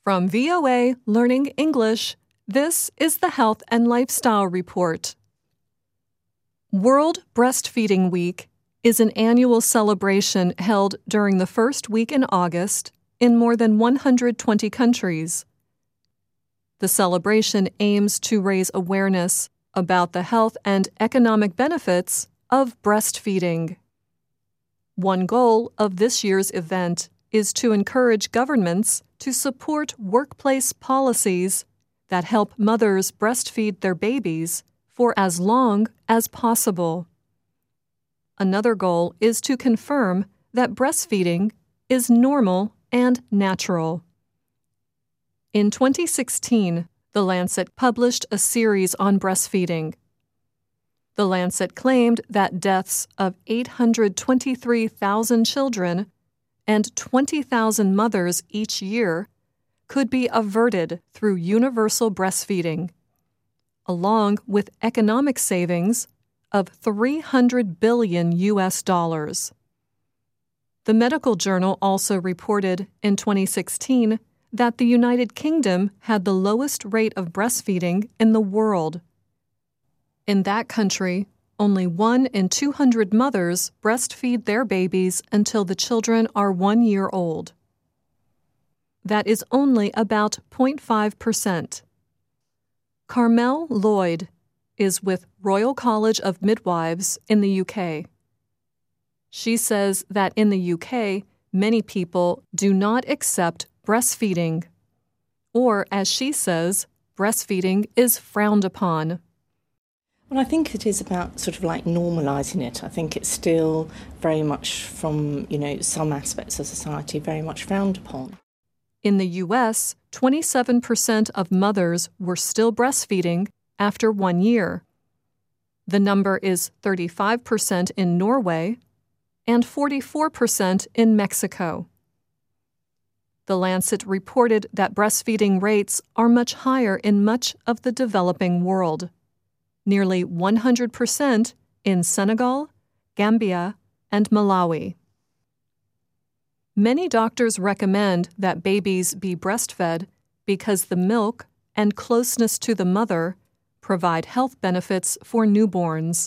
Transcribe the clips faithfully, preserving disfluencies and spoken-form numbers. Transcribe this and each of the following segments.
From V O A Learning English, this is the Health and Lifestyle Report. World Breastfeeding Week is an annual celebration held during the first week in August in more than one hundred twenty countries. The celebration aims to raise awareness about the health and economic benefits of breastfeeding. One goal of this year's event is to encourage governments to support workplace policies that help mothers breastfeed their babies for as long as possible. Another goal is to confirm that breastfeeding is normal and natural. In twenty sixteen, The Lancet published a series on breastfeeding. The Lancet claimed that deaths of eight hundred twenty-three thousand children and twenty thousand mothers each year could be averted through universal breastfeeding, along with economic savings of three hundred billion U S dollars. The medical journal also reported in twenty sixteen that the United Kingdom had the lowest rate of breastfeeding in the world. In that country, only one in two hundred mothers breastfeed their babies until the children are one year old. That is only about zero point five percent. Carmel Lloyd is with Royal College of Midwives in the U K. She says that in the U K, many people do not accept breastfeeding, or as she says, breastfeeding is frowned upon. Well, I think it is about sort of like normalising it. I think it's still very much from, you know, some aspects of society very much frowned upon. In the U S, twenty-seven percent of mothers were still breastfeeding after one year. The number is thirty-five percent in Norway and forty-four percent in Mexico. The Lancet reported that breastfeeding rates are much higher in much of the developing world, nearly one hundred percent in Senegal, Gambia, and Malawi. Many doctors recommend that babies be breastfed because the milk and closeness to the mother provide health benefits for newborns.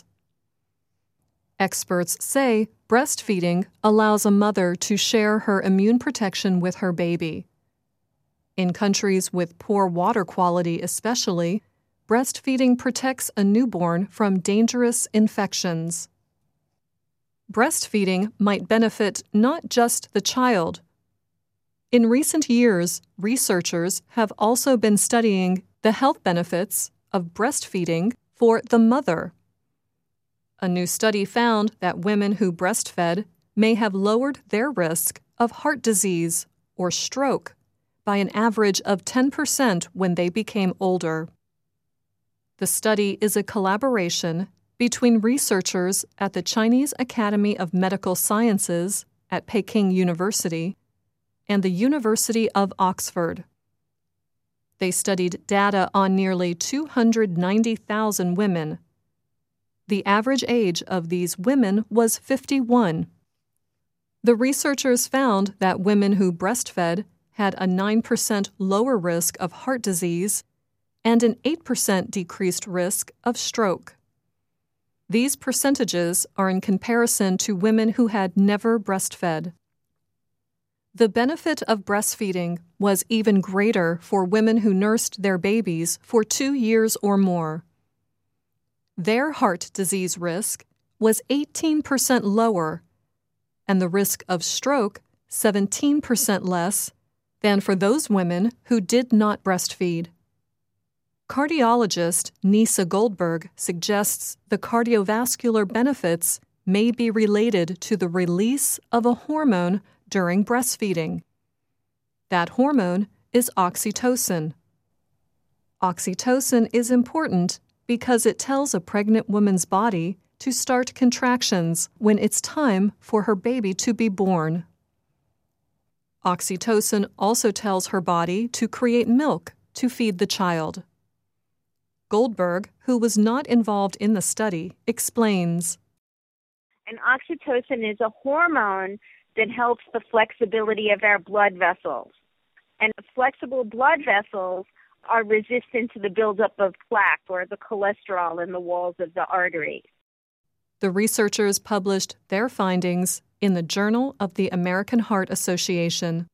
Experts say breastfeeding allows a mother to share her immune protection with her baby. In countries with poor water quality especially, breastfeeding protects a newborn from dangerous infections. Breastfeeding might benefit not just the child. In recent years, researchers have also been studying the health benefits of breastfeeding for the mother. A new study found that women who breastfed may have lowered their risk of heart disease or stroke by an average of ten percent when they became older. The study is a collaboration between researchers at the Chinese Academy of Medical Sciences at Peking University and the University of Oxford. They studied data on nearly two hundred ninety thousand women. The average age of these women was fifty-one. The researchers found that women who breastfed had a nine percent lower risk of heart disease and an eight percent decreased risk of stroke. These percentages are in comparison to women who had never breastfed. The benefit of breastfeeding was even greater for women who nursed their babies for two years or more. Their heart disease risk was eighteen percent lower, and the risk of stroke seventeen percent less than for those women who did not breastfeed. Cardiologist Nisa Goldberg suggests the cardiovascular benefits may be related to the release of a hormone during breastfeeding. That hormone is oxytocin. Oxytocin is important because it tells a pregnant woman's body to start contractions when it's time for her baby to be born. Oxytocin also tells her body to create milk to feed the child. Goldberg, who was not involved in the study, explains. And oxytocin is a hormone that helps the flexibility of our blood vessels. And flexible blood vessels are resistant to the buildup of plaque or the cholesterol in the walls of the arteries. The researchers published their findings in the Journal of the American Heart Association.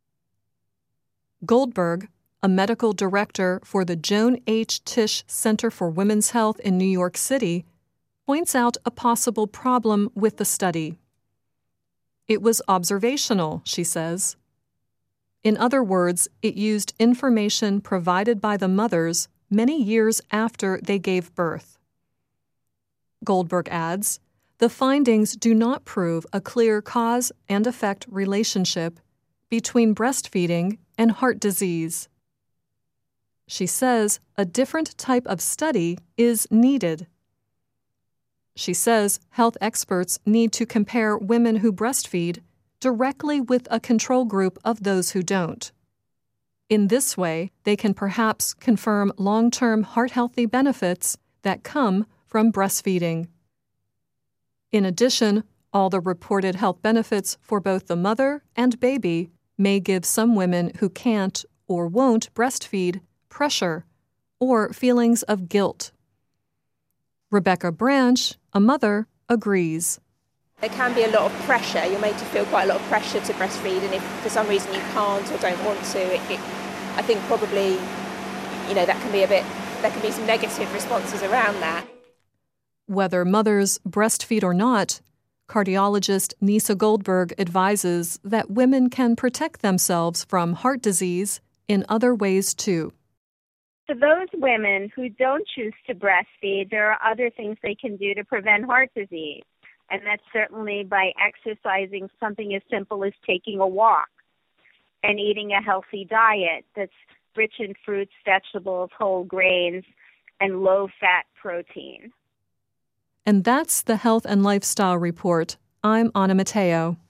Goldberg, a medical director for the Joan H. Tisch Center for Women's Health in New York City, points out a possible problem with the study. It was observational, she says. In other words, it used information provided by the mothers many years after they gave birth. Goldberg adds, the findings do not prove a clear cause and effect relationship between breastfeeding and heart disease. She says a different type of study is needed. She says health experts need to compare women who breastfeed directly with a control group of those who don't. In this way, they can perhaps confirm long-term heart-healthy benefits that come from breastfeeding. In addition, all the reported health benefits for both the mother and baby may give some women who can't or won't breastfeed pressure or feelings of guilt. Rebecca Branch, a mother, agrees. There can be a lot of pressure. You're made to feel quite a lot of pressure to breastfeed, and if for some reason you can't or don't want to, it, it, I think probably, you know, that can be a bit, there can be some negative responses around that. Whether mothers breastfeed or not, cardiologist Nisa Goldberg advises that women can protect themselves from heart disease in other ways too. For those women who don't choose to breastfeed, there are other things they can do to prevent heart disease. And that's certainly by exercising, something as simple as taking a walk and eating a healthy diet that's rich in fruits, vegetables, whole grains, and low-fat protein. And that's the Health and Lifestyle Report. I'm Anna Matteo.